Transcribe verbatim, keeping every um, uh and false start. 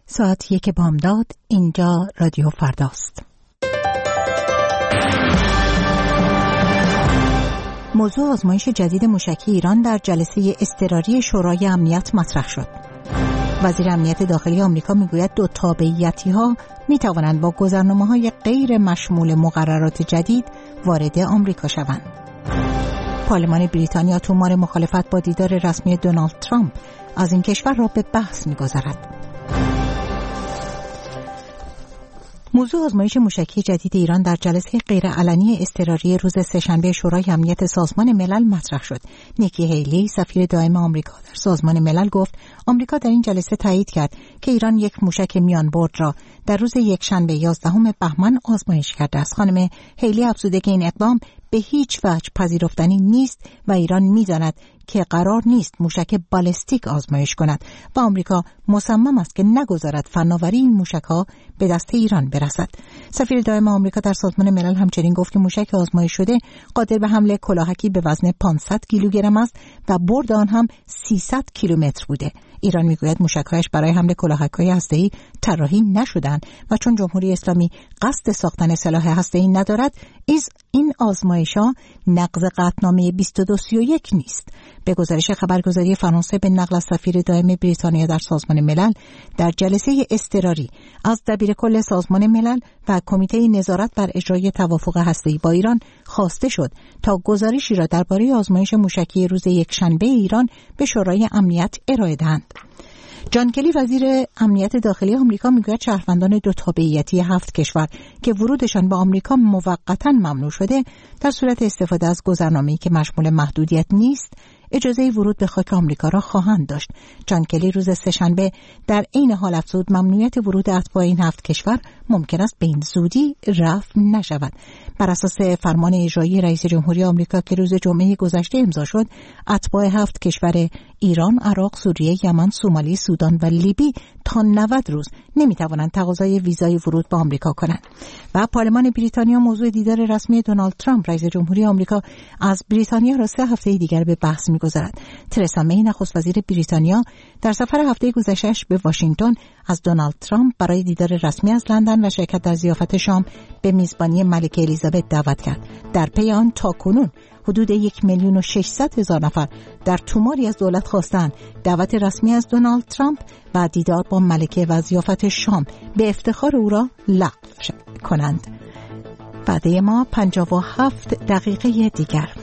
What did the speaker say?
ساعت یک بامداد. اینجا رادیو فرداست. موضوع آزمایش جدید موشکی ایران در جلسه اضطراری شورای امنیت مطرح شد. وزیر امنیت داخلی آمریکا میگوید دو تابعیتی‌ها میتوانند با گذرنامه‌های غیر مشمول مقررات جدید وارد آمریکا شوند. پارلمان بریتانیا تومار مخالفت با دیدار رسمی دونالد ترامپ از این کشور را به بحث می‌گذارد. موضوع آزمایش موشکی جدید ایران در جلسه غیرعلنی اضطراری روز سه‌شنبه شورای امنیت سازمان ملل مطرح شد. نیکی هیلی، سفیر دائم آمریکا در سازمان ملل، گفت آمریکا در این جلسه تایید کرد که ایران یک موشک میان برد را در روز یکشنبه یازدهم بهمن آزمایش کرده است. خانم هیلی افزوده که این اقدام به هیچ وجه پذیرفتنی نیست و ایران می‌داند که قرار نیست موشک بالستیک آزمایش کند و آمریکا مصمم است که نگذارد فناوری این موشک‌ها به دست ایران برسد. سفیر دائم آمریکا در سازمان ملل همچنین گفت که موشک آزمایش شده قادر به حمل کلاهکی به وزن پانصد کیلوگرم است و برد آن هم سیصد کیلومتر بوده. ایران میگوید موشک‌هایش برای حمل کلاهک‌های هسته‌ای طراحی نشدند و چون جمهوری اسلامی قصد ساختن سلاح هسته‌ای ندارد، ایز این آزمایش‌ها نقض قطعنامه بیست و دو سی و یک نیست. به گزارش خبرگزاری فرانسه به نقل از سفیر دائم بریتانیا در سازمان ملل، در جلسه اضطراری از دبیرکل سازمان ملل و کمیته نظارت بر اجرای توافق هسته‌ای با ایران خواسته شد تا گزارشی را درباره آزمایش موشکی روز یکشنبه ایران به شورای امنیت ارائه دهند. جان کلی، وزیر امنیت داخلی آمریکا، میگوید شهروندان دو تابعیتی هفت کشور که ورودشان به آمریکا موقتا ممنوع شده در صورت استفاده از گذرنامه‌ای که مشمول محدودیت نیست اجازه ورود به خاک آمریکا را خواهند داشت. جان کلی روز سه‌شنبه در عین حال افزود ممنوعیت ورود اتباع این هفت کشور ممکن است به این زودی رفع نشود. بر اساس فرمان اجرایی رئیس جمهوری آمریکا که روز جمعه گذشته امضا شد، اتباع هفت کشور ایران، عراق، سوریه، یمن، سومالی، سودان و لیبی تا نود روز نمیتوانند تقاضای ویزای ورود به آمریکا کنند. و پارلمان بریتانیا موضوع دیدار رسمی دونالد ترامپ رئیس جمهوری آمریکا از بریتانیا را سه هفته دیگر به بحث می‌گذارد. ترسا می، نخست وزیر بریتانیا، در سفر هفته گذشته‌اش به واشنگتن از دونالد ترامپ برای دیدار رسمی از لندن و شرکت در ضیافت شام به میزبانی ملکه الیزابت دعوت کرد. در پی آن تاکنون حدود یک میلیون و ششصد هزار نفر در توماری از دولت خواستند دعوت رسمی از دونالد ترامپ و دیدار با ملکه و ضیافت شام به افتخار او را لغو کنند. بعد ما پنجاه و هفت دقیقه دیگر.